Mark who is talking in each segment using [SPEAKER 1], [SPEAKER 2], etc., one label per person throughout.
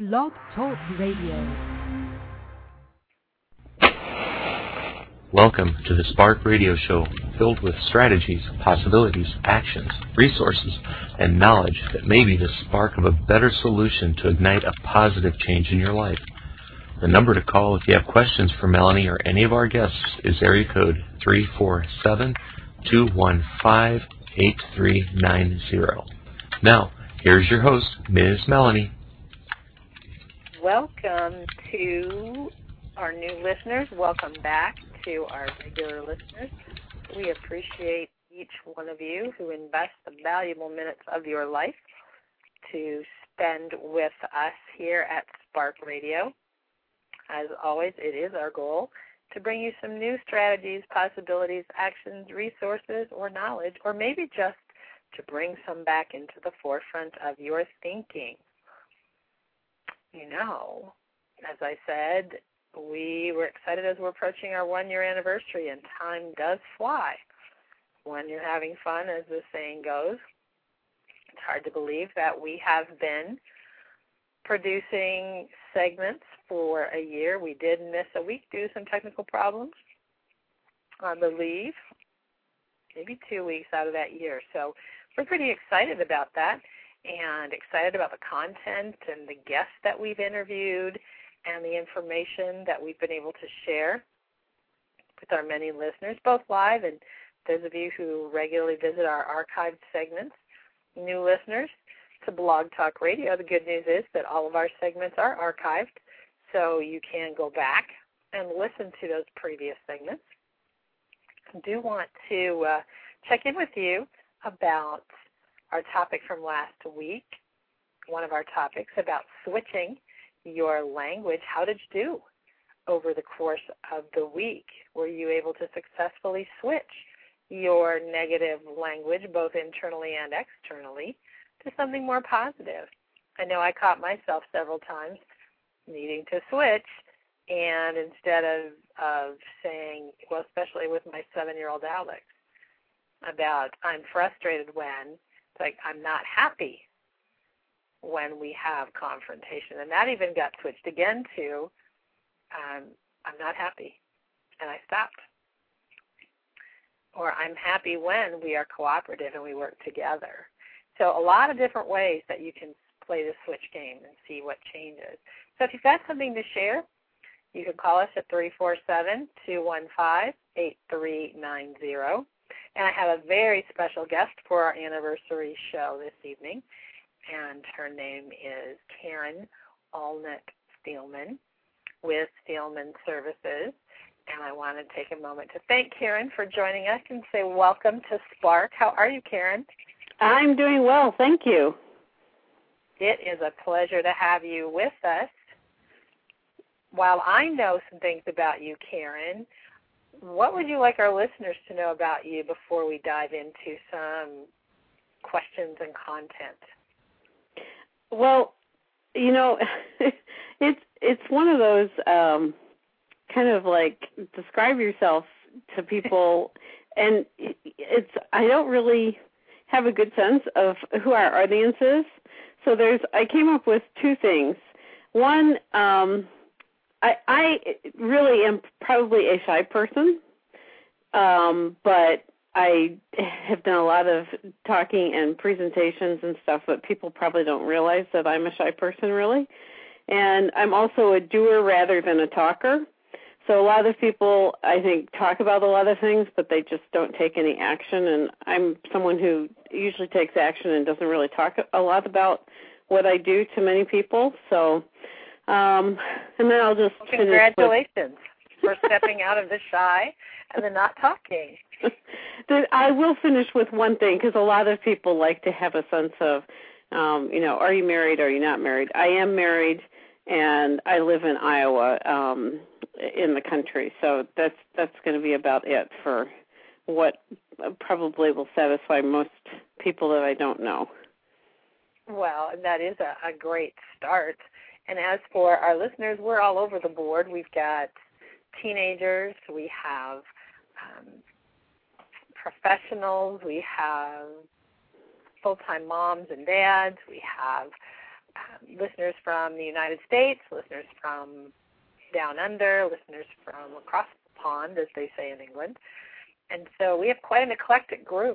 [SPEAKER 1] Blog Talk Radio.
[SPEAKER 2] Welcome to the Spark Radio Show, filled with strategies, possibilities, actions, resources, and knowledge that may be the spark of a better solution to ignite a positive change in your life. The number to call if you have questions for Melanie or any of our guests is area code 347-215-8390. Now, here's your host, Ms. Melanie.
[SPEAKER 3] Welcome to our new listeners. Welcome back to our regular listeners. We appreciate each one of you who invests the valuable minutes of your life to spend with us here at Spark Radio. As always, it is our goal to bring you some new strategies, possibilities, actions, resources, or knowledge, or maybe just to bring some back into the forefront of your thinking. You know, as I said, we were excited as we're approaching our one-year anniversary, and time does fly when you're having fun, as the saying goes. It's hard to believe that we have been producing segments for a year. We did miss a week due to some technical problems, I believe, maybe 2 weeks out of that year. So we're pretty excited about that and excited about the content and the guests that we've interviewed and the information that we've been able to share with our many listeners, both live and those of you who regularly visit our archived segments. New listeners to Blog Talk Radio, the good news is that all of our segments are archived, so you can go back and listen to those previous segments. I do want to check in with you about our topic from last week, one of our topics about switching your language. How did you do over the course of the week? Were you able to successfully switch your negative language, both internally and externally, to something more positive? I know I caught myself several times needing to switch, and instead of saying, well, especially with my 7-year-old Alex, about I'm frustrated when, it's like I'm not happy when we have confrontation. And that even got switched again to I'm not happy, and I stopped. Or I'm happy when we are cooperative and we work together. So a lot of different ways that you can play the switch game and see what changes. So if you've got something to share, you can call us at 347-215-8390. And I have a very special guest for our anniversary show this evening, and her name is Karen Allnutt-Steelman with Steelman Services. And I want to take a moment to thank Karen for joining us and say welcome to Spark. How are you, Karen?
[SPEAKER 4] I'm doing well, thank you.
[SPEAKER 3] It is a pleasure to have you with us. While I know some things about you, Karen, what would you like our listeners to know about you before we dive into some questions and content?
[SPEAKER 4] Well, you know, it's one of those kind of like describe yourself to people, and I don't really have a good sense of who our audience is. So I came up with two things. One, I really am probably a shy person, but I have done a lot of talking and presentations and stuff, but people probably don't realize that I'm a shy person, really. And I'm also a doer rather than a talker. So a lot of people, I think, talk about a lot of things, but they just don't take any action. And I'm someone who usually takes action and doesn't really talk a lot about what I do to many people. So, and then I'll just
[SPEAKER 3] congratulations for stepping out of the shy and the not talking.
[SPEAKER 4] I will finish with one thing, because a lot of people like to have a sense of, are you married, are you not married? I am married, and I live in Iowa, in the country. So that's going to be about it for what probably will satisfy most people that I don't know.
[SPEAKER 3] Well, that is a great start. And as for our listeners, we're all over the board. We've got teenagers, we have professionals, we have full-time moms and dads, we have listeners from the United States, listeners from down under, listeners from across the pond, as they say in England. And so we have quite an eclectic group.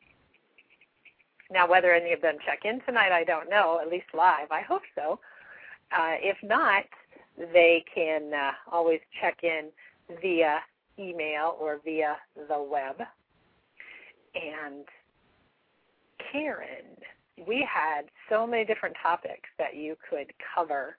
[SPEAKER 3] Now, whether any of them check in tonight, I don't know, at least live. I hope so. If not, they can always check in via email or via the web. And Karen, we had so many different topics that you could cover.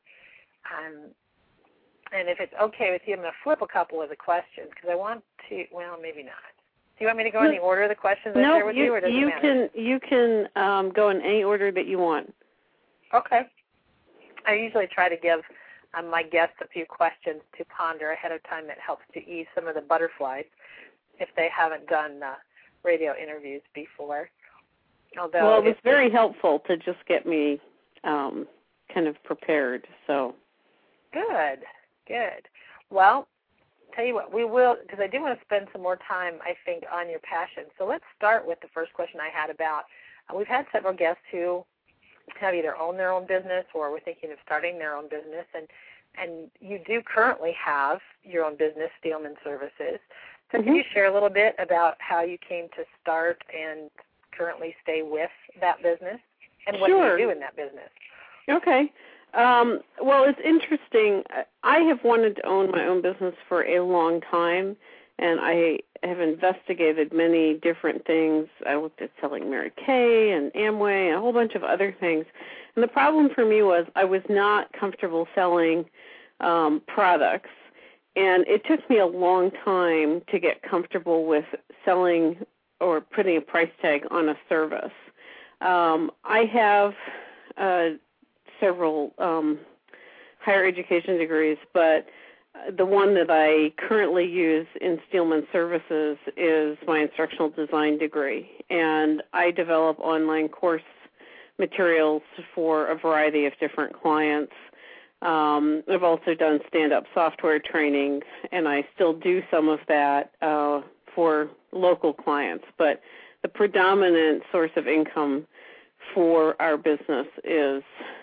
[SPEAKER 3] And if it's okay with you, I'm going to flip a couple of the questions because I want to, well, maybe not. Do you want me to go in the order of the questions I share with you, or does it matter?
[SPEAKER 4] You can go in any order that you want.
[SPEAKER 3] Okay. I usually try to give my guests a few questions to ponder ahead of time that helps to ease some of the butterflies if they haven't done radio interviews before. Although
[SPEAKER 4] well, it was very helpful to just get me kind of prepared. So
[SPEAKER 3] good. Well, tell you what, we will, because I do want to spend some more time, I think, on your passion. So let's start with the first question I had about, we've had several guests who have either owned their own business or were thinking of starting their own business, and you do currently have your own business, Steelman Services. So can you share a little bit about how you came to start and currently stay with that business, and what do you do in that business?
[SPEAKER 4] Okay. Well, it's interesting. I have wanted to own my own business for a long time, and I have investigated many different things. I looked at selling Mary Kay and Amway and a whole bunch of other things. And the problem for me was I was not comfortable selling products, and it took me a long time to get comfortable with selling or putting a price tag on a service. I have several higher education degrees, but the one that I currently use in Steelman Services is my instructional design degree, and I develop online course materials for a variety of different clients. I've also done stand-up software training, and I still do some of that for local clients, but the predominant source of income for our business is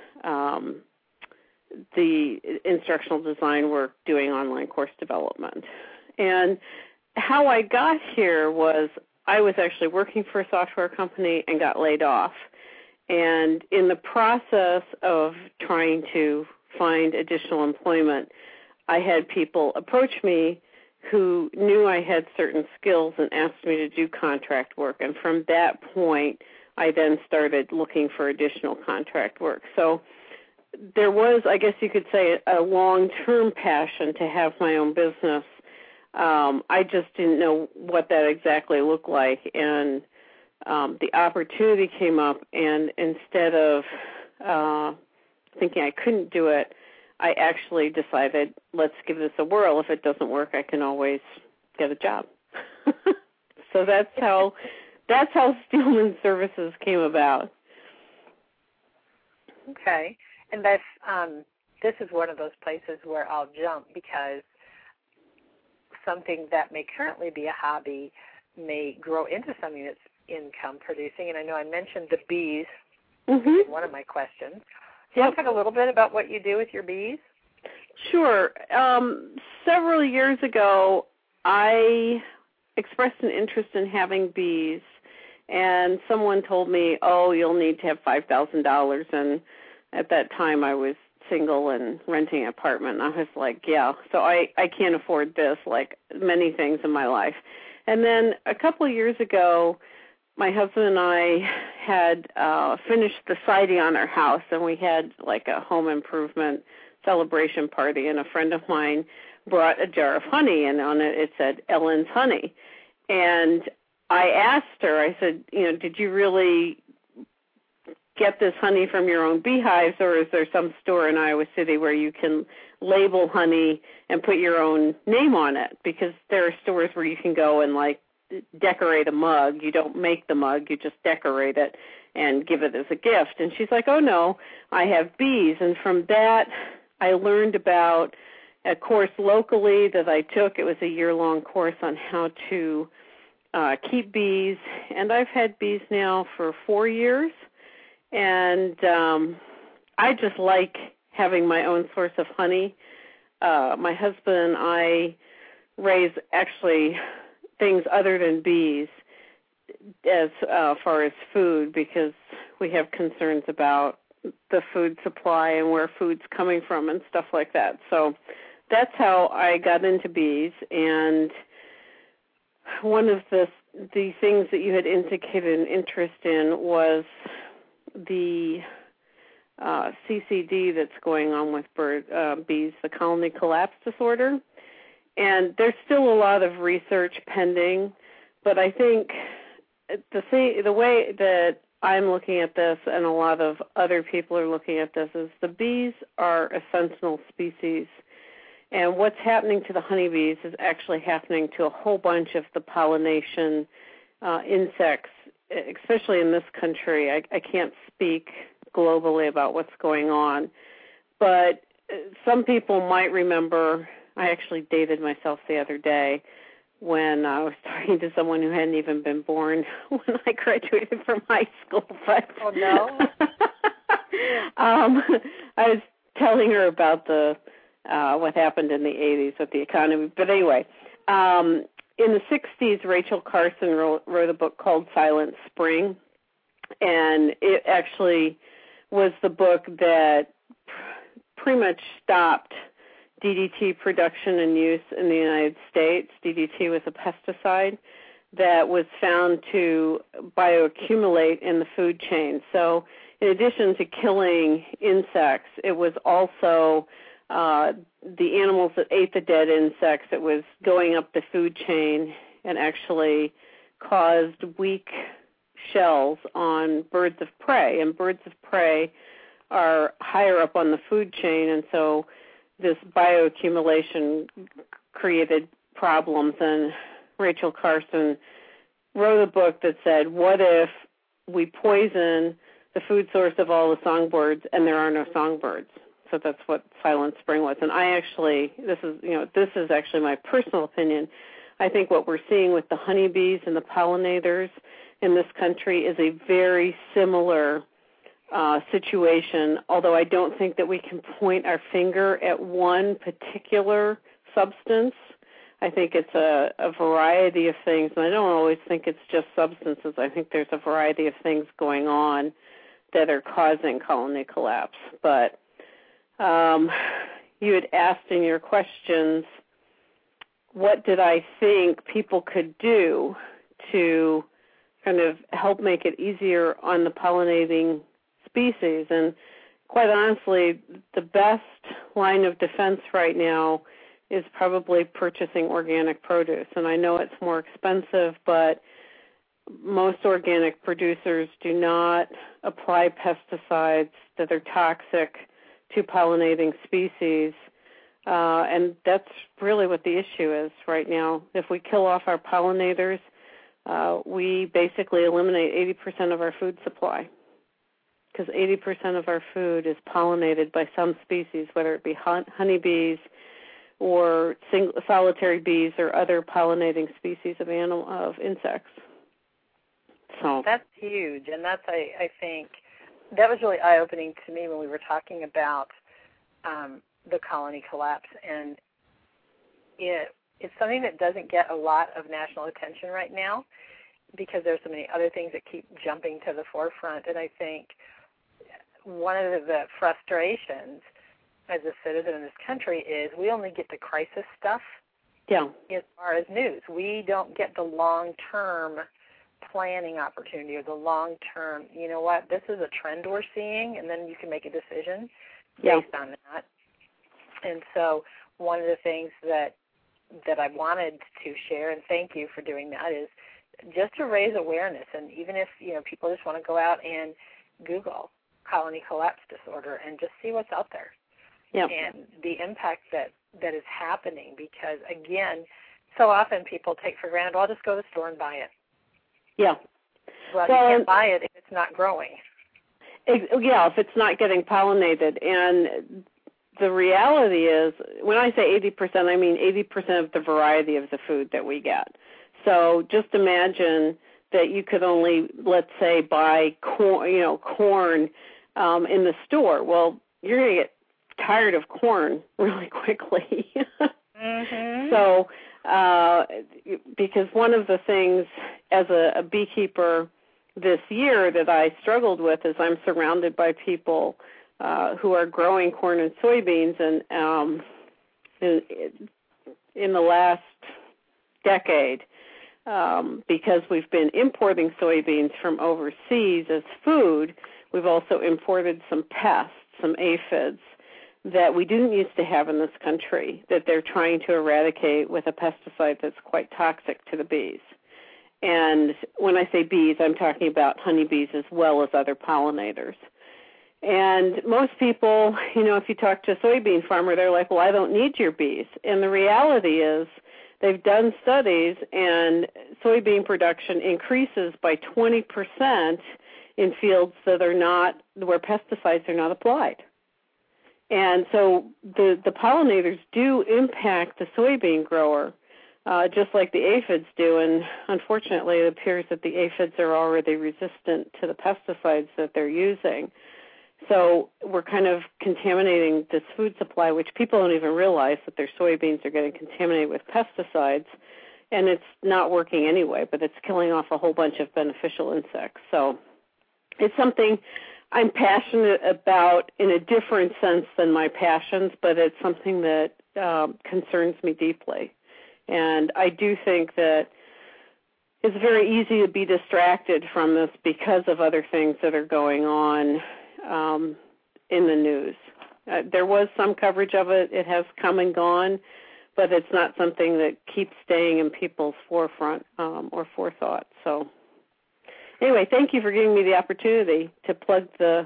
[SPEAKER 4] the instructional design work, doing online course development. And how I got here was I was actually working for a software company and got laid off. And in the process of trying to find additional employment, I had people approach me who knew I had certain skills and asked me to do contract work. And from that point, I then started looking for additional contract work. So there was, I guess you could say, a long-term passion to have my own business. I just didn't know what that exactly looked like. And the opportunity came up, and instead of thinking I couldn't do it, I actually decided, let's give this a whirl. If it doesn't work, I can always get a job. So that's how Steelman Services came about.
[SPEAKER 3] Okay. And that's, this is one of those places where I'll jump, because something that may currently be a hobby may grow into something that's income producing. And I know I mentioned the bees in one of my questions. Do you want to talk a little bit about what you do with your bees?
[SPEAKER 4] Sure. Several years ago, I expressed an interest in having bees, and someone told me, oh, you'll need to have $5,000, and at that time I was single and renting an apartment, and I was like, yeah, so I can't afford this, like many things in my life. And then a couple of years ago, my husband and I had finished the siding on our house, and we had like a home improvement celebration party, and a friend of mine brought a jar of honey, and on it said Ellen's Honey. And I asked her, I said, did you really get this honey from your own beehives, or is there some store in Iowa City where you can label honey and put your own name on it? Because there are stores where you can go and like decorate a mug. You don't make the mug, you just decorate it and give it as a gift. And she's like, oh no, I have bees. And from that, I learned about a course locally that I took. It was a year-long course on how to keep bees. And I've had bees now for 4 years. And I just like having my own source of honey. My husband and I raise actually things other than bees as far as food, because we have concerns about the food supply and where food's coming from and stuff like that. So that's how I got into bees. And one of the things that you had indicated an interest in was the CCD that's going on with bees, the colony collapse disorder. And there's still a lot of research pending, but I think the way that I'm looking at this, and a lot of other people are looking at this, is the bees are a sentinel species. And what's happening to the honeybees is actually happening to a whole bunch of the pollination insects, especially in this country. I can't speak globally about what's going on, but some people might remember, I actually dated myself the other day when I was talking to someone who hadn't even been born when I graduated from high school. But
[SPEAKER 3] oh, no?
[SPEAKER 4] I was telling her about what happened in the 80s with the economy. But anyway, in the 60s, Rachel Carson wrote a book called Silent Spring, and it actually was the book that pretty much stopped DDT production and use in the United States. DDT was a pesticide that was found to bioaccumulate in the food chain. So in addition to killing insects, it was also the animals that ate the dead insects. It was going up the food chain and actually caused weak shells on birds of prey. And birds of prey are higher up on the food chain, and so this bioaccumulation created problems. And Rachel Carson wrote a book that said, what if we poison the food source of all the songbirds and there are no songbirds? So that's what Silent Spring was. And I actually, this is actually my personal opinion. I think what we're seeing with the honeybees and the pollinators in this country is a very similar situation, although I don't think that we can point our finger at one particular substance. I think it's a variety of things, and I don't always think it's just substances. I think there's a variety of things going on that are causing colony collapse. But you had asked in your questions, what did I think people could do to kind of help make it easier on the pollinating species? And quite honestly, the best line of defense right now is probably purchasing organic produce. And I know it's more expensive, but most organic producers do not apply pesticides that are toxic to pollinating species. And that's really what the issue is right now. If we kill off our pollinators, we basically eliminate 80% of our food supply, because 80% of our food is pollinated by some species, whether it be honeybees or solitary bees or other pollinating species of insects. So
[SPEAKER 3] that's huge, and that's I think that was really eye-opening to me when we were talking about the colony collapse, and it's something that doesn't get a lot of national attention right now because there's so many other things that keep jumping to the forefront. And I think one of the frustrations as a citizen in this country is we only get the crisis stuff as far as news. We don't get the long-term planning opportunity or the long-term, you know what, this is a trend we're seeing, and then you can make a decision based on that. And so one of the things that I wanted to share, and thank you for doing that, is just to raise awareness. And even if, people just want to go out and Google colony collapse disorder and just see what's out there and the impact that is happening. Because, again, so often people take for granted, I'll just go to the store and buy it.
[SPEAKER 4] Yeah.
[SPEAKER 3] Well, you can't buy it if it's not growing.
[SPEAKER 4] If it's not getting pollinated. And the reality is, when I say 80%, I mean 80% of the variety of the food that we get. So just imagine that you could only, let's say, buy corn in the store. Well, you're going to get tired of corn really quickly.
[SPEAKER 3] Mm-hmm.
[SPEAKER 4] So, because one of the things as a beekeeper this year that I struggled with is I'm surrounded by people who are growing corn and soybeans, and in the last decade, because we've been importing soybeans from overseas as food, we've also imported some pests, some aphids, that we didn't used to have in this country, that they're trying to eradicate with a pesticide that's quite toxic to the bees. And when I say bees, I'm talking about honeybees as well as other pollinators. And most people, if you talk to a soybean farmer, they're like, well, I don't need your bees. And the reality is they've done studies, and soybean production increases by 20% in fields that are not, where pesticides are not applied. And so the pollinators do impact the soybean grower, just like the aphids do. And unfortunately, it appears that the aphids are already resistant to the pesticides that they're using. So we're kind of contaminating this food supply, which people don't even realize that their soybeans are getting contaminated with pesticides. And it's not working anyway, but it's killing off a whole bunch of beneficial insects. So it's something I'm passionate about in a different sense than my passions, but it's something that concerns me deeply. And I do think that it's very easy to be distracted from this because of other things that are going on in the news. There was some coverage of it. It has come and gone, but it's not something that keeps staying in people's forefront or forethought. So anyway, thank you for giving me the opportunity to plug the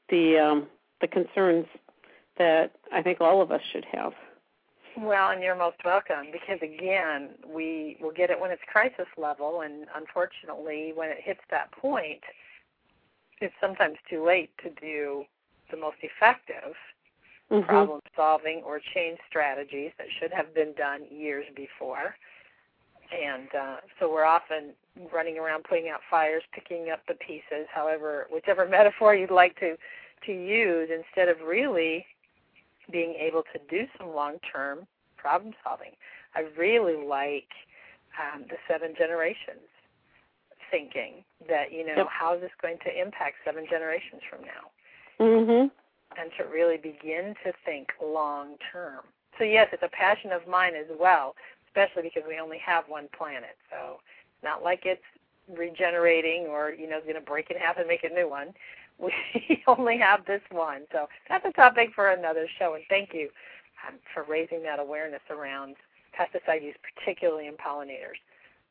[SPEAKER 4] concerns that I think all of us should have.
[SPEAKER 3] Well, and you're most welcome, because, again, we will get it when it's crisis level, and unfortunately, when it hits that point, it's sometimes too late to do the most effective problem-solving or change strategies that should have been done years before. And so we're often running around putting out fires, picking up the pieces, whichever metaphor you'd like to use, instead of really being able to do some long-term problem solving. I really like the 7 generations thinking that, how is this going to impact 7 generations from now?
[SPEAKER 4] Mm-hmm.
[SPEAKER 3] And to really begin to think long-term. So, yes, it's a passion of mine as well, especially because we only have one planet. So it's not like it's regenerating or, going to break in half and make a new one. We only have this one. So that's a topic for another show. And thank you for raising that awareness around pesticide use, particularly in pollinators.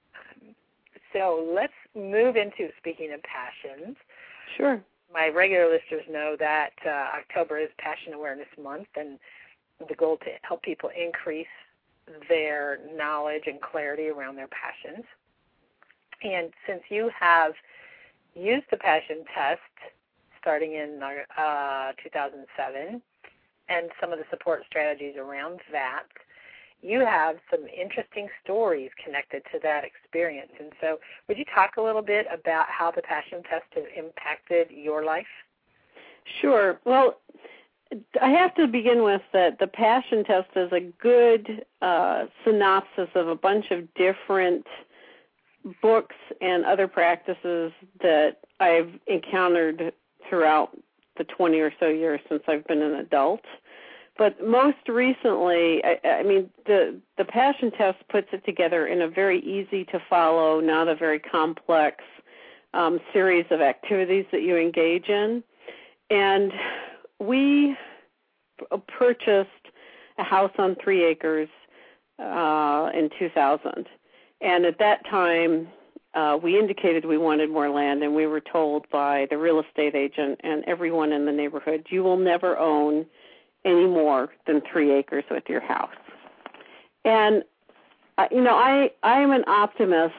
[SPEAKER 3] So let's move into, speaking of passions.
[SPEAKER 4] Sure.
[SPEAKER 3] My regular listeners know that October is Passion Awareness Month, and the goal to help people increase their knowledge and clarity around their passions. And since you have used the passion test starting in 2007 and some of the support strategies around that, you have some interesting stories connected to that experience. And so would you talk a little bit about how the passion test has impacted your life?
[SPEAKER 4] Sure. Well, I have to begin with that the passion test is a good synopsis of a bunch of different books and other practices that I've encountered throughout the 20 or so years since I've been an adult. But most recently, the passion test puts it together in a very easy to follow, not a very complex series of activities that you engage in. And we purchased a house on 3 acres in 2000. And at that time, we indicated we wanted more land, and we were told by the real estate agent and everyone in the neighborhood, you will never own any more than 3 acres with your house. And, I am an optimist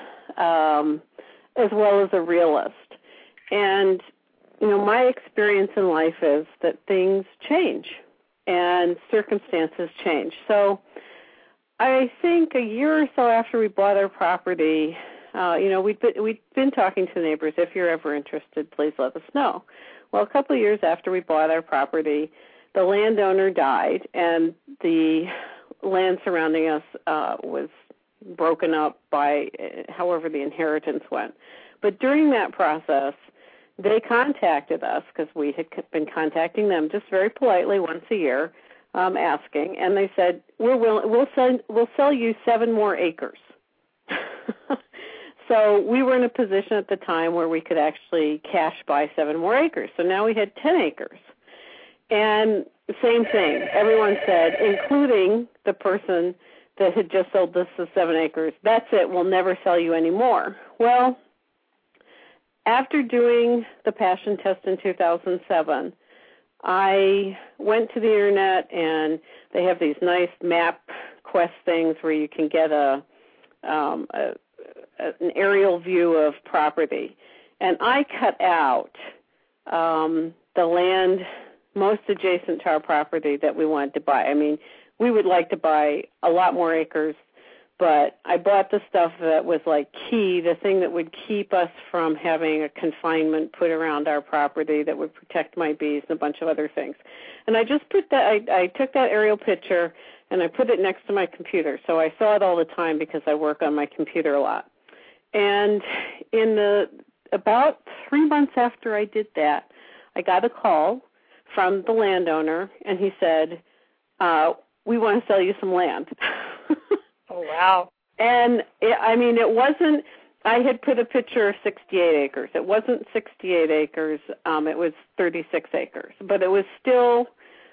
[SPEAKER 4] as well as a realist. And, my experience in life is that things change and circumstances change. So I think a year or so after we bought our property, we'd been talking to the neighbors. If you're ever interested, please let us know. Well, a couple of years after we bought our property, the landowner died, and the land surrounding us was broken up by however the inheritance went. But during that process, they contacted us because we had been contacting them just very politely once a year, asking, and they said, we'll sell you 7 more acres. So we were in a position at the time where we could actually cash buy 7 more acres. So now we had 10 acres. And same thing. Everyone said, including the person that had just sold this to 7 acres, that's it, we'll never sell you any more. Well, after doing the passion test in 2007, I went to the internet, and they have these nice MapQuest things where you can get an aerial view of property. And I cut out the land most adjacent to our property that we wanted to buy. I mean, we would like to buy a lot more acres, but I bought the stuff that was like key, the thing that would keep us from having a confinement put around our property that would protect my bees and a bunch of other things. And I just put that, I took that aerial picture and I put it next to my computer. So I saw it all the time because I work on my computer a lot. And about 3 months after I did that, I got a call from the landowner, and he said, we want to sell you some land.
[SPEAKER 3] Oh, wow.
[SPEAKER 4] And, it wasn't, I had put a picture of 68 acres. It wasn't 68 acres. It was 36 acres. But it was still,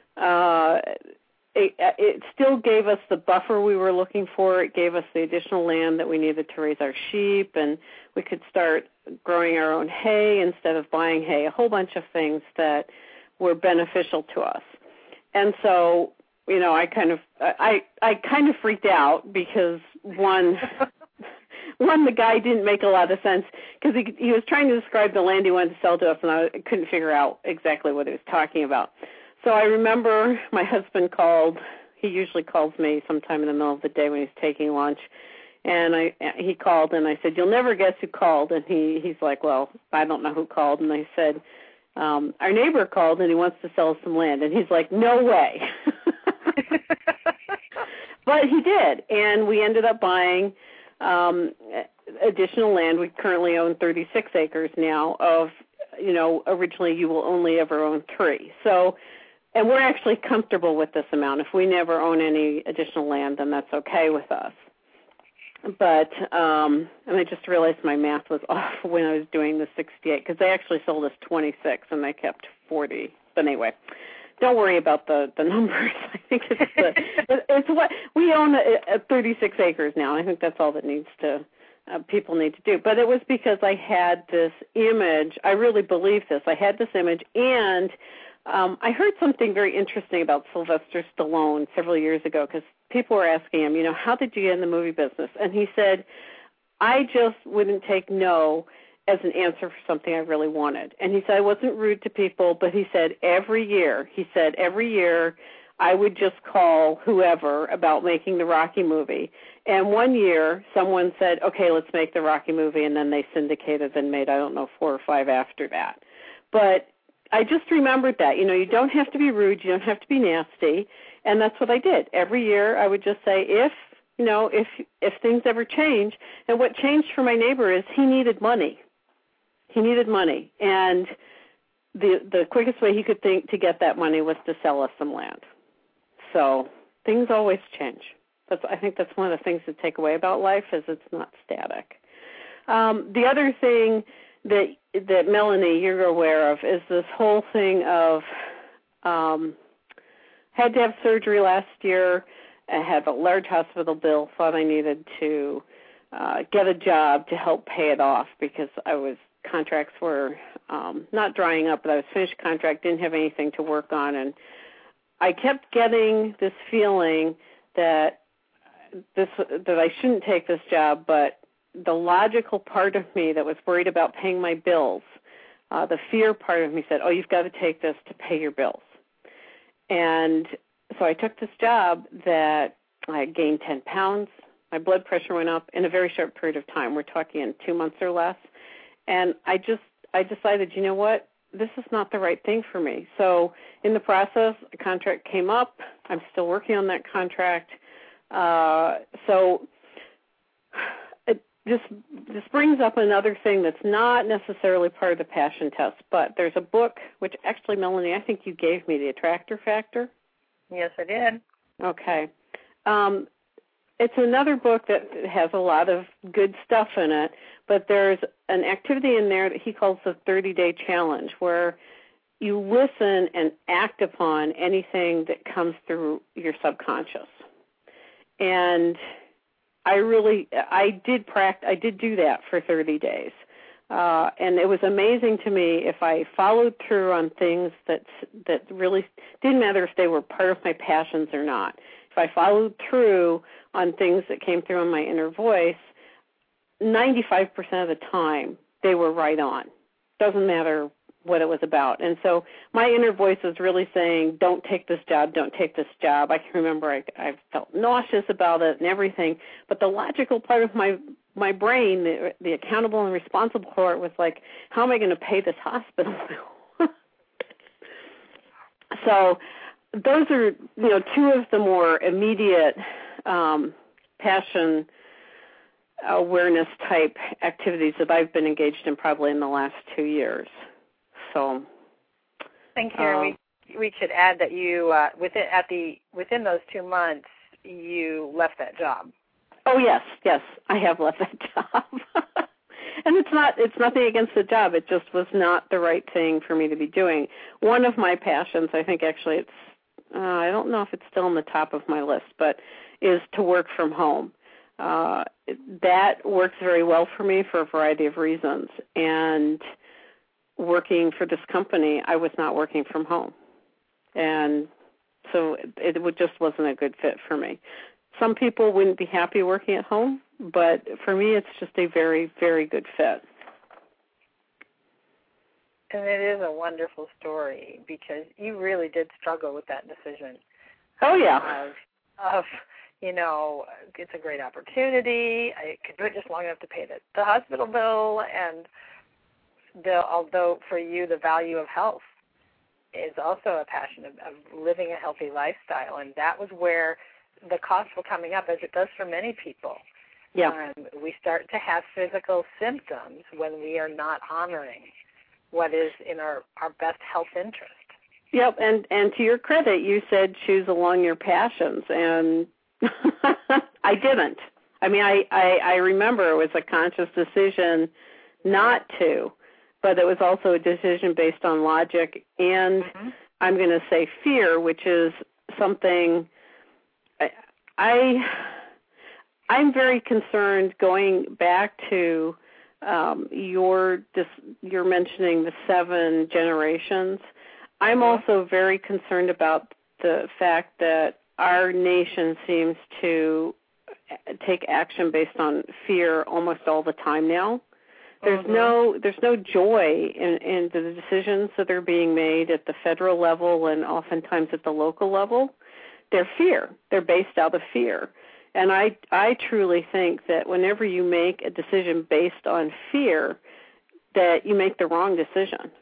[SPEAKER 4] it still gave us the buffer we were looking for. It gave us the additional land that we needed to raise our sheep, and we could start growing our own hay instead of buying hay, a whole bunch of things that were beneficial to us. And so, I kind of freaked out because one, the guy didn't make a lot of sense because he was trying to describe the land he wanted to sell to us, and I couldn't figure out exactly what he was talking about. So I remember my husband called. He usually calls me sometime in the middle of the day when he's taking lunch. And he called, and I said, "You'll never guess who called." And he's like, "Well, I don't know who called." And I said, "Our neighbor called, and he wants to sell us some land." And he's like, "No way." But he did, and we ended up buying additional land. We currently own 36 acres now of, originally you will only ever own 3. So, and we're actually comfortable with this amount. If we never own any additional land, then that's okay with us. But, and I just realized my math was off when I was doing the 68, because they actually sold us 26 and they kept 40. But anyway, don't worry about the numbers. I think it's what we own 36 acres now. I think that's all that needs to people need to do. But it was because I had this image. I really believe this. I had this image, and I heard something very interesting about Sylvester Stallone several years ago, because people were asking him, how did you get in the movie business? And he said, I just wouldn't take no as an answer for something I really wanted. And he said, I wasn't rude to people, but he said every year I would just call whoever about making the Rocky movie. And one year someone said, okay, let's make the Rocky movie, and then they syndicated and made, 4 or 5 after that. But I just remembered that, you don't have to be rude, you don't have to be nasty, and that's what I did. Every year I would just say, if things ever change, and what changed for my neighbor is he needed money. He needed money, and the quickest way he could think to get that money was to sell us some land. So things always change. I think that's one of the things to take away about life is it's not static. The other thing that Melanie, you're aware of, is this whole thing of had to have surgery last year. I had a large hospital bill, thought I needed to get a job to help pay it off because contracts were not drying up, but I was finished contract, didn't have anything to work on, and I kept getting this feeling that I shouldn't take this job, but the logical part of me that was worried about paying my bills, the fear part of me said, you've got to take this to pay your bills. And so I took this job that I gained 10 pounds. My blood pressure went up in a very short period of time. We're talking in 2 months or less. And I decided, you know what? this is not the right thing for me. So in the process, a contract came up. I'm still working on that contract. So this brings up another thing that's not necessarily part of the passion test, but there's a book, which actually, Melanie, I think you gave me, The Attractor Factor.
[SPEAKER 3] Yes, I did.
[SPEAKER 4] Okay. It's another book that has a lot of good stuff in it, but there's an activity in there that he calls the 30-day challenge, where you listen and act upon anything that comes through your subconscious. And I did do that for 30 days. And it was amazing to me if I followed through on things that really didn't matter if they were part of my passions or not. If I followed through on things that came through on my inner voice, 95% of the time they were right on. Doesn't matter what it was about. And so my inner voice was really saying, don't take this job, don't take this job. I can remember I felt nauseous about it and everything, but the logical part of my brain, the accountable and responsible part, was like, how am I going to pay this hospital bill? So those are, two of the more immediate passion awareness type activities that I've been engaged in probably in the last 2 years. So,
[SPEAKER 3] and Karen, we should add that you within those 2 months you left that job.
[SPEAKER 4] Oh yes, I have left that job, and it's nothing against the job. It just was not the right thing for me to be doing. One of my passions, I think actually it's I don't know if it's still on the top of my list, but is to work from home. That works very well for me for a variety of reasons. And working for this company, I was not working from home. And so it just wasn't a good fit for me. Some people wouldn't be happy working at home, but for me it's just a very, very good fit.
[SPEAKER 3] And it is a wonderful story because you really did struggle with that decision.
[SPEAKER 4] Oh, yeah.
[SPEAKER 3] Of it's a great opportunity. I could do it just long enough to pay the hospital bill. And although for you the value of health is also a passion of living a healthy lifestyle. And that was where the costs were coming up, as it does for many people.
[SPEAKER 4] Yeah.
[SPEAKER 3] We start to have physical symptoms when we are not honoring what is in our best health interest.
[SPEAKER 4] Yep, and to your credit, you said choose along your passions, and I didn't. I mean, I remember it was a conscious decision not to, but it was also a decision based on logic and I'm going to say fear, which is something I'm very concerned going back to you're mentioning the 7 generations. I'm also very concerned about the fact that our nation seems to take action based on fear almost all the time now. There's no joy in the decisions that are being made at the federal level and oftentimes at the local level. They're fear. They're based out of fear. And I truly think that whenever you make a decision based on fear, that you make the wrong decision.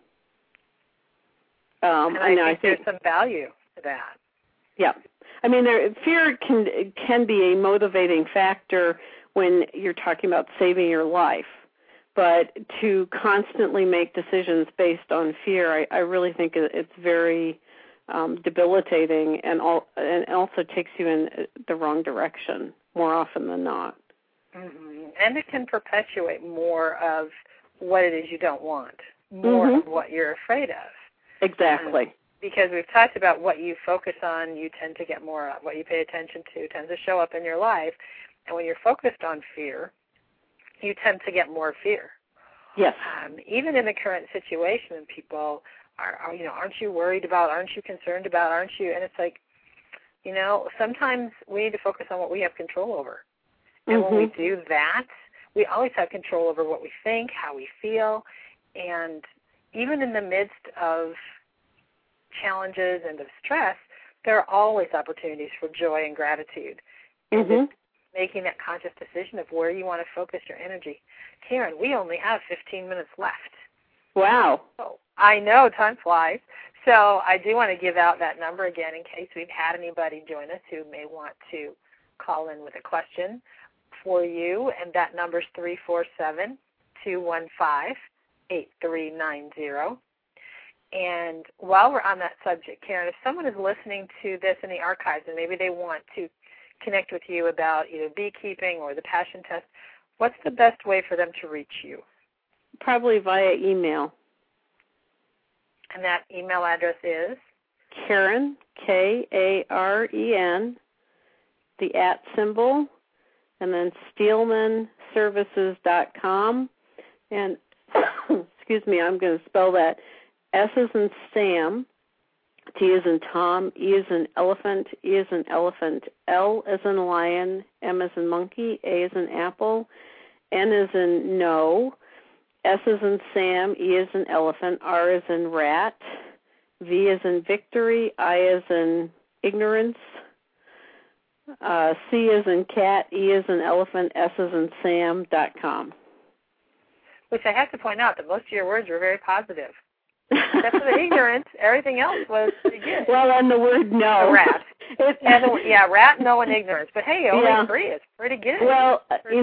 [SPEAKER 3] And I think there's some value to that.
[SPEAKER 4] Yeah. I mean, fear can be a motivating factor when you're talking about saving your life. But to constantly make decisions based on fear, I really think it's very debilitating and also takes you in the wrong direction more often than not.
[SPEAKER 3] Mm-hmm. And it can perpetuate more of what it is you don't want, more of what you're afraid of.
[SPEAKER 4] Exactly.
[SPEAKER 3] Because we've talked about what you focus on, you tend to get more of. What you pay attention to tends to show up in your life. And when you're focused on fear, you tend to get more fear.
[SPEAKER 4] Yes.
[SPEAKER 3] Even in the current situation, people are, aren't you worried about, aren't you concerned about, aren't you? And it's like, sometimes we need to focus on what we have control over. And when we do that, we always have control over what we think, how we feel. And even in the midst of challenges and of stress, there are always opportunities for joy and gratitude. And just making that conscious decision of where you want to focus your energy. Karen, we only have 15 minutes left.
[SPEAKER 4] Wow.
[SPEAKER 3] Oh, I know, time flies. So I do want to give out that number again in case we've had anybody join us who may want to call in with a question for you, and that number is 347-215-8390. And while we're on that subject, Karen, if someone is listening to this in the archives and maybe they want to connect with you about either beekeeping or the passion test, what's the best way for them to reach you?
[SPEAKER 4] Probably via email.
[SPEAKER 3] And that email address is?
[SPEAKER 4] Karen, Karen, the @ symbol, and then SteelmanServices.com. And, excuse me, I'm going to spell that. S as in Sam, T as in Tom, E as in elephant, E as in elephant, L as in lion, M as in monkey, A as in apple, N as in no, S as in Sam, E as in elephant, R as in rat, V as in victory, I as in ignorance, C as in cat, E as in elephant, S as in Sam.com.
[SPEAKER 3] Which I have to point out that most of your words were very positive. Except for the ignorance, everything else was pretty good.
[SPEAKER 4] Well, and the word no.
[SPEAKER 3] The rat. Rat, no, and ignorance. But hey, only 3 is pretty good.
[SPEAKER 4] Well,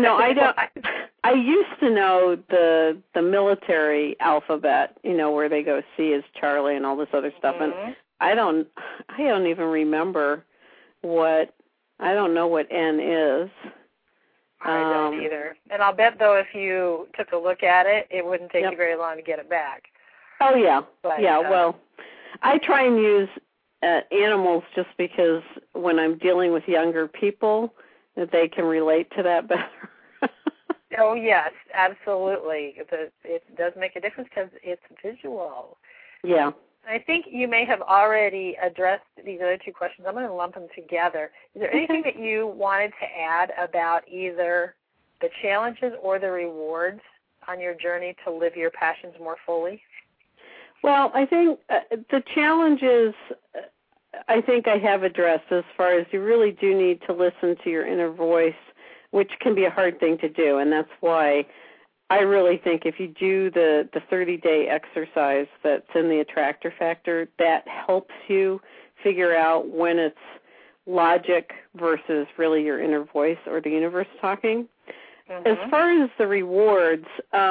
[SPEAKER 4] I used to know the military alphabet, where they go C is Charlie and all this other stuff, and I don't even remember I don't know what N is.
[SPEAKER 3] I don't either. And I'll bet, though, if you took a look at it, it wouldn't take you very long to get it back.
[SPEAKER 4] Oh, yeah. But, well, I try and use animals just because when I'm dealing with younger people, that they can relate to that better.
[SPEAKER 3] Oh, yes, absolutely. It does make a difference because it's visual.
[SPEAKER 4] Yeah.
[SPEAKER 3] I think you may have already addressed these other 2 questions. I'm going to lump them together. Is there anything that you wanted to add about either the challenges or the rewards on your journey to live your passions more fully?
[SPEAKER 4] Well, I think the challenges I think I have addressed as far as you really do need to listen to your inner voice, which can be a hard thing to do, and that's why I really think if you do the 30-day exercise that's in the Attractor Factor, that helps you figure out when it's logic versus really your inner voice or the universe talking. Mm-hmm. As far as the rewards,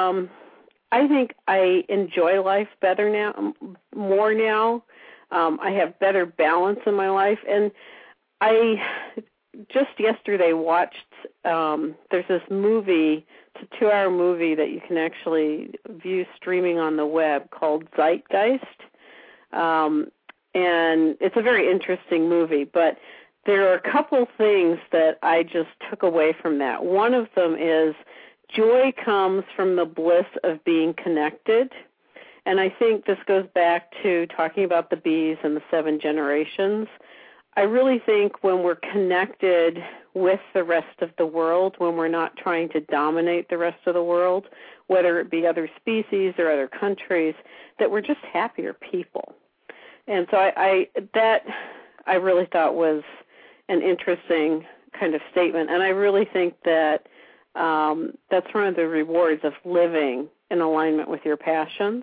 [SPEAKER 4] I think I enjoy life better now, more now. I have better balance in my life, and I just yesterday watched, there's this movie, it's a 2-hour movie that you can actually view streaming on the web called Zeitgeist, and it's a very interesting movie, but there are a couple things that I just took away from that. One of them is joy comes from the bliss of being connected, and I think this goes back to talking about the bees and the 7 generations. I really think when we're connected with the rest of the world, when we're not trying to dominate the rest of the world, whether it be other species or other countries, that we're just happier people. And so I really thought was an interesting kind of statement, and I really think that that's one of the rewards of living in alignment with your passions.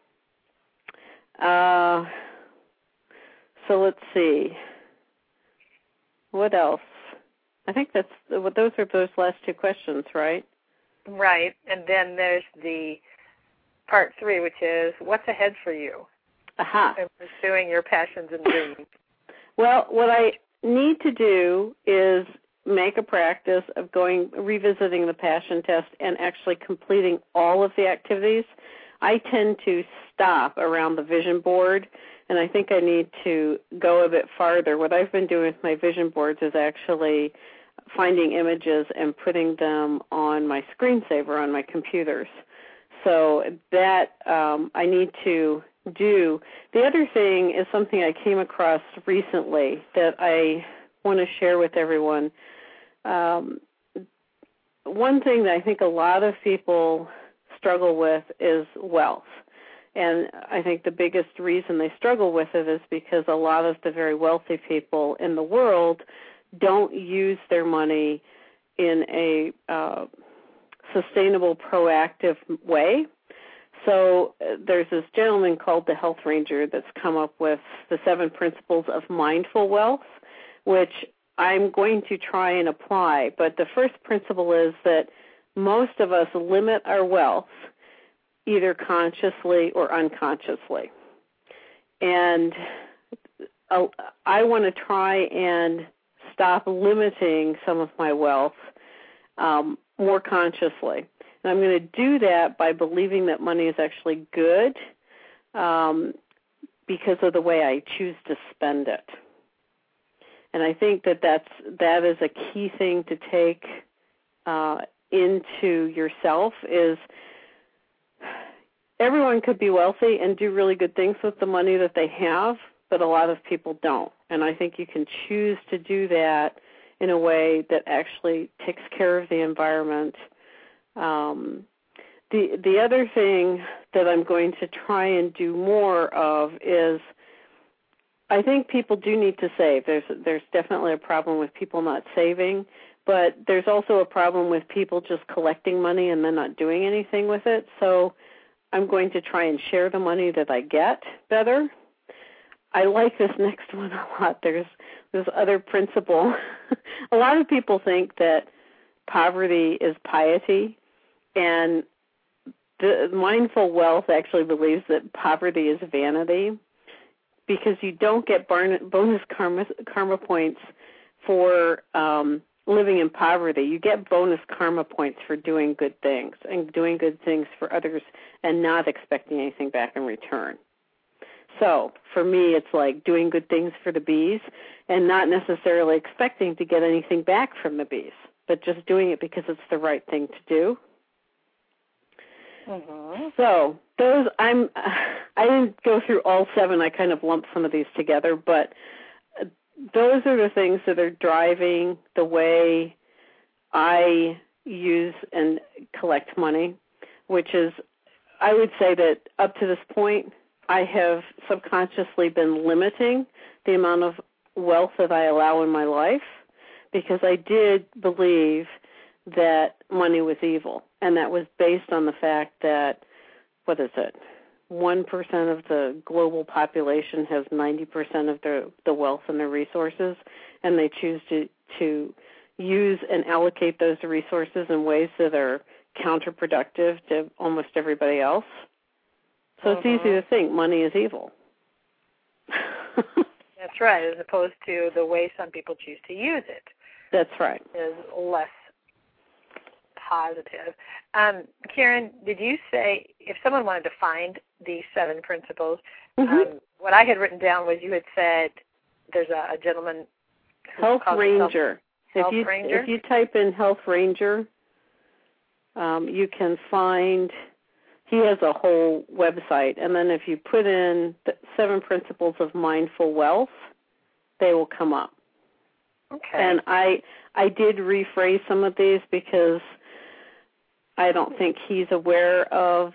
[SPEAKER 4] So let's see. What else? I think those are those last 2 questions, right?
[SPEAKER 3] Right. And then there's the part 3, which is what's ahead for you in pursuing your passions and dreams.
[SPEAKER 4] Well, what I need to do is make a practice of revisiting the passion test and actually completing all of the activities. I tend to stop around the vision board, and I think I need to go a bit farther. What I've been doing with my vision boards is actually finding images and putting them on my screensaver on my computers. So that I need to do. The other thing is something I came across recently that I want to share with everyone. One thing that I think a lot of people struggle with is wealth. And I think the biggest reason they struggle with it is because a lot of the very wealthy people in the world don't use their money in a sustainable, proactive way. So there's this gentleman called the Health Ranger that's come up with the 7 principles of mindful wealth, which I'm going to try and apply. But the first principle is that most of us limit our wealth either consciously or unconsciously. And I want to try and stop limiting some of my wealth more consciously. And I'm going to do that by believing that money is actually good because of the way I choose to spend it. And I think that is a key thing to take into yourself is everyone could be wealthy and do really good things with the money that they have, but a lot of people don't. And I think you can choose to do that in a way that actually takes care of the environment. The other thing that I'm going to try and do more of is I think people do need to save. There's definitely a problem with people not saving, but there's also a problem with people just collecting money and then not doing anything with it. So I'm going to try and share the money that I get better. I like this next one a lot. There's this other principle. A lot of people think that poverty is piety, and the mindful wealth actually believes that poverty is vanity because you don't get bonus karma points for living in poverty. You get bonus karma points for doing good things and doing good things for others and not expecting anything back in return. So for me, it's like doing good things for the bees and not necessarily expecting to get anything back from the bees, but just doing it because it's the right thing to do. Mm-hmm. So those I didn't go through all 7. I kind of lumped some of these together, but those are the things that are driving the way I use and collect money, which is, I would say that up to this point, I have subconsciously been limiting the amount of wealth that I allow in my life because I did believe that money was evil. And that was based on the fact that, 1% of the global population has 90% of the wealth and their resources, and they choose to use and allocate those resources in ways that are counterproductive to almost everybody else. So it's easy to think money is evil.
[SPEAKER 3] That's right, as opposed to the way some people choose to use it.
[SPEAKER 4] That's right.
[SPEAKER 3] Is less positive. Karen, did you say if someone wanted to find these 7 principles, what I had written down was you had said there's a gentleman
[SPEAKER 4] Health Ranger.
[SPEAKER 3] Ranger?
[SPEAKER 4] If you type in Health Ranger, you can find, he has a whole website, and then if you put in the 7 principles of mindful wealth, they will come up.
[SPEAKER 3] Okay.
[SPEAKER 4] And I did rephrase some of these because I don't think he's aware of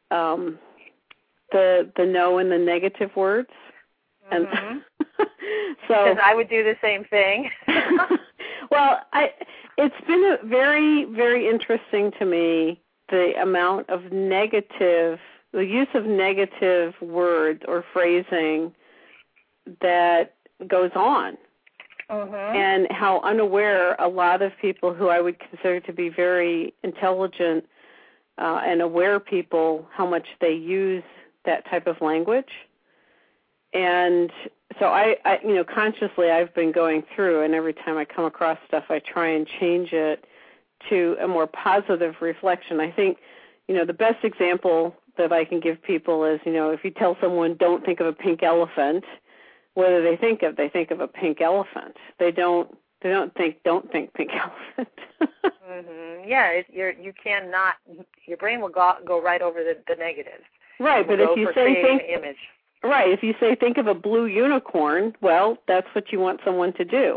[SPEAKER 4] the no and the negative words. And so
[SPEAKER 3] because I would do the same thing.
[SPEAKER 4] Well, it's been very, very interesting to me the amount of the use of negative words or phrasing that goes on. And how unaware a lot of people who I would consider to be very intelligent and aware people, how much they use that type of language. And so I consciously I've been going through, and every time I come across stuff, I try and change it to a more positive reflection. I think, the best example that I can give people is, if you tell someone don't think of a pink elephant, what do they think of? They think of a pink elephant. They don't think pink elephant.
[SPEAKER 3] Yeah, you cannot. Your brain will go right over the negatives.
[SPEAKER 4] Right, but if you say
[SPEAKER 3] image.
[SPEAKER 4] Right, if you say think of a blue unicorn, well, that's what you want someone to do.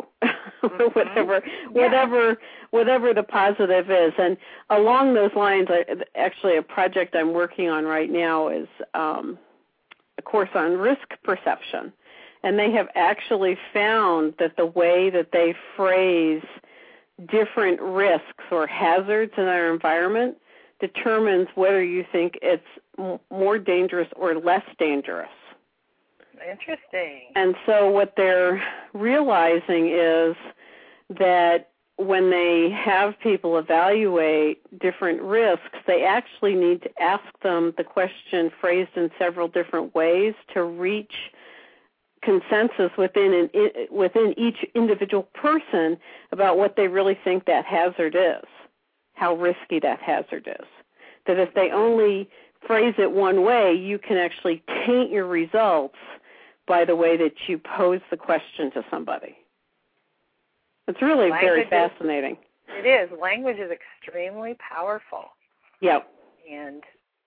[SPEAKER 4] Whatever the positive is. And along those lines, actually a project I'm working on right now is a course on risk perception. And they have actually found that the way that they phrase different risks or hazards in our environment determines whether you think it's more dangerous or less dangerous.
[SPEAKER 3] Interesting.
[SPEAKER 4] And so what they're realizing is that when they have people evaluate different risks, they actually need to ask them the question phrased in several different ways to reach consensus within each individual person about what they really think that hazard is, how risky that hazard is. That if they only phrase it one way, you can actually taint your results by the way that you pose the question to somebody. It's really very fascinating.
[SPEAKER 3] It is. Language is extremely powerful.
[SPEAKER 4] Yep.
[SPEAKER 3] And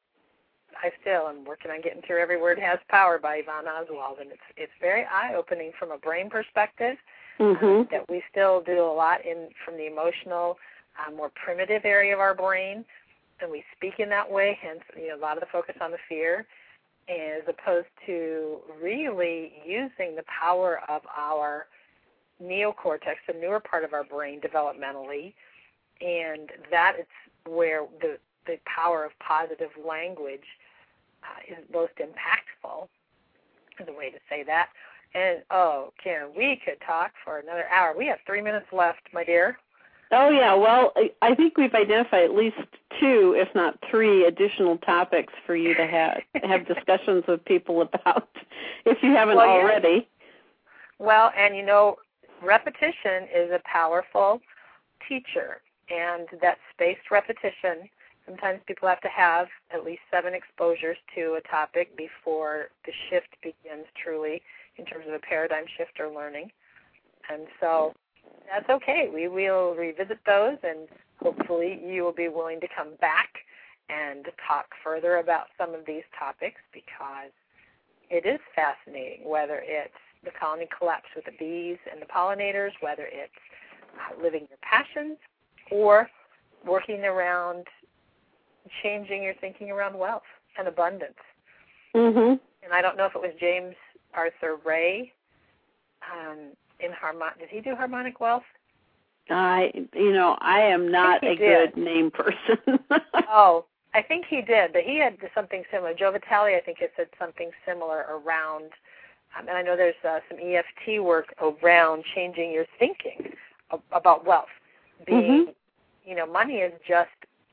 [SPEAKER 3] I still am working on getting through Every Word Has Power by Yvonne Oswald, and it's very eye-opening from a brain perspective, that we still do a lot from the emotional, more primitive area of our brain, and we speak in that way, hence a lot of the focus on the fear, as opposed to really using the power of our neocortex, the newer part of our brain developmentally, and that is where the power of positive language is most impactful, is a way to say that. And, Karen, we could talk for another hour. We have 3 minutes left, my dear.
[SPEAKER 4] Oh, yeah. Well, I think we've identified at least 2, if not 3, additional topics for you to have discussions with people about, if you haven't already.
[SPEAKER 3] Yeah. Well, and repetition is a powerful teacher, and that spaced repetition, sometimes people have to have at least 7 exposures to a topic before the shift begins truly in terms of a paradigm shift or learning. And so that's okay. We will revisit those, and hopefully you will be willing to come back and talk further about some of these topics, because it is fascinating, whether it's the colony collapse with the bees and the pollinators, whether it's living your passions, or working around changing your thinking around wealth and abundance.
[SPEAKER 4] Mm-hmm.
[SPEAKER 3] And I don't know if it was James Arthur Ray in did he do Harmonic Wealth?
[SPEAKER 4] I am not a good name person.
[SPEAKER 3] Oh, I think he did, but he had something similar. Joe Vitale, I think, had said something similar around, and I know there's some EFT work around changing your thinking about wealth. Being, money is just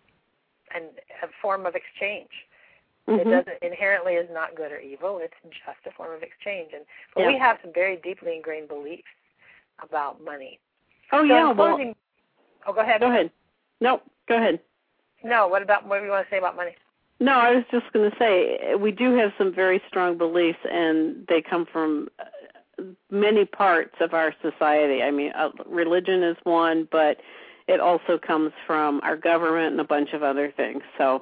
[SPEAKER 3] a form of exchange. It doesn't inherently is not good or evil. It's just a form of exchange. But we have some very deeply ingrained beliefs about money.
[SPEAKER 4] Oh,
[SPEAKER 3] so closing, go ahead.
[SPEAKER 4] Go ahead. No, go ahead.
[SPEAKER 3] No, what do you want to say about money?
[SPEAKER 4] No, I was just going to say we do have some very strong beliefs, and they come from many parts of our society. I mean, religion is one, but it also comes from our government and a bunch of other things. So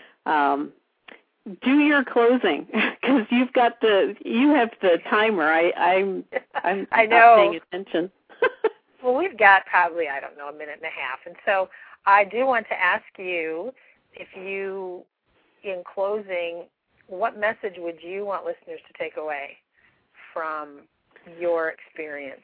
[SPEAKER 4] do your closing, because you have the timer. I'm
[SPEAKER 3] I know.
[SPEAKER 4] Not paying attention.
[SPEAKER 3] Well, we've got probably, a minute and a half. And so I do want to ask you, if you, in closing, what message would you want listeners to take away from your experience?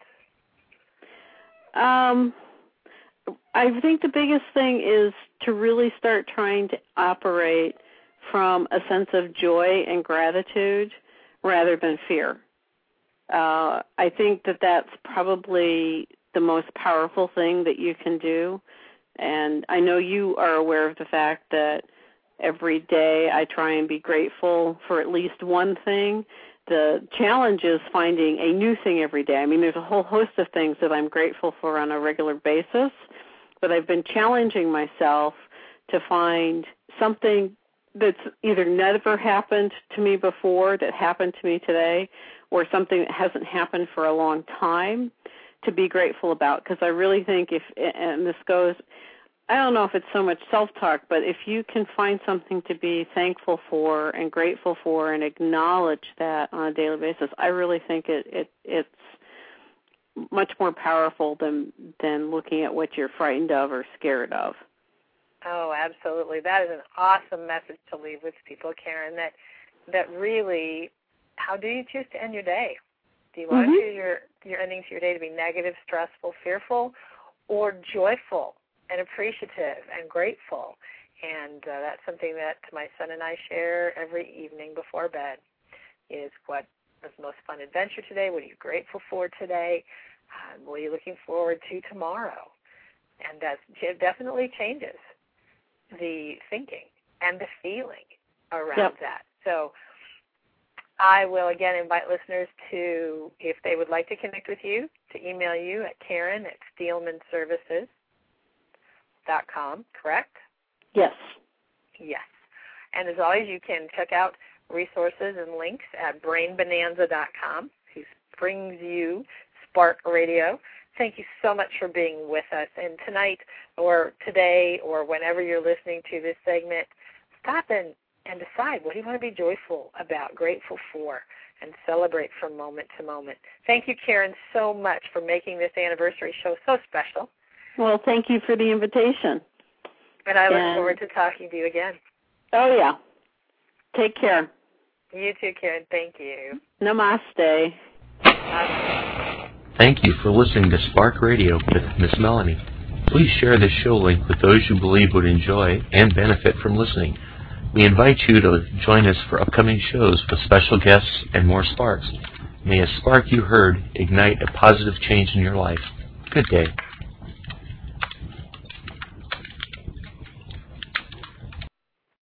[SPEAKER 4] I think the biggest thing is to really start trying to operate from a sense of joy and gratitude rather than fear. I think that's probably the most powerful thing that you can do. And I know you are aware of the fact that every day I try and be grateful for at least one thing. The challenge is finding a new thing every day. I mean, there's a whole host of things that I'm grateful for on a regular basis, but I've been challenging myself to find something that's either never happened to me before that happened to me today, or something that hasn't happened for a long time to be grateful about. Because I really think and this goes, I don't know if it's so much self-talk, but if you can find something to be thankful for and grateful for and acknowledge that on a daily basis, I really think it's much more powerful than looking at what you're frightened of or scared of.
[SPEAKER 3] Oh, absolutely. That is an awesome message to leave with people, Karen, that really, how do you choose to end your day? Do you want to choose your ending to your day to be negative, stressful, fearful, or joyful and appreciative and grateful? And that's something that my son and I share every evening before bed, is what was the most fun adventure today, what are you grateful for today, what are you looking forward to tomorrow. And that definitely changes the thinking and the feeling around that. So I will again invite listeners to, if they would like to connect with you, to email you at Karen@SteelmanServices.com, correct?
[SPEAKER 4] Yes.
[SPEAKER 3] Yes. And as always, you can check out resources and links at BrainBonanza.com, who brings you Spark Radio. Thank you so much for being with us. And tonight or today or whenever you're listening to this segment, stop and decide, what do you want to be joyful about, grateful for, and celebrate from moment to moment. Thank you, Karen, so much for making this anniversary show so special.
[SPEAKER 4] Well, thank you for the invitation.
[SPEAKER 3] And I look forward to talking to you again.
[SPEAKER 4] Oh, yeah. Take care.
[SPEAKER 3] You too, Karen. Thank you.
[SPEAKER 4] Namaste.
[SPEAKER 2] Thank you for listening to Spark Radio with Miss Melanie. Please share this show link with those you believe would enjoy and benefit from listening. We invite you to join us for upcoming shows with special guests and more sparks. May a spark you heard ignite a positive change in your life. Good day.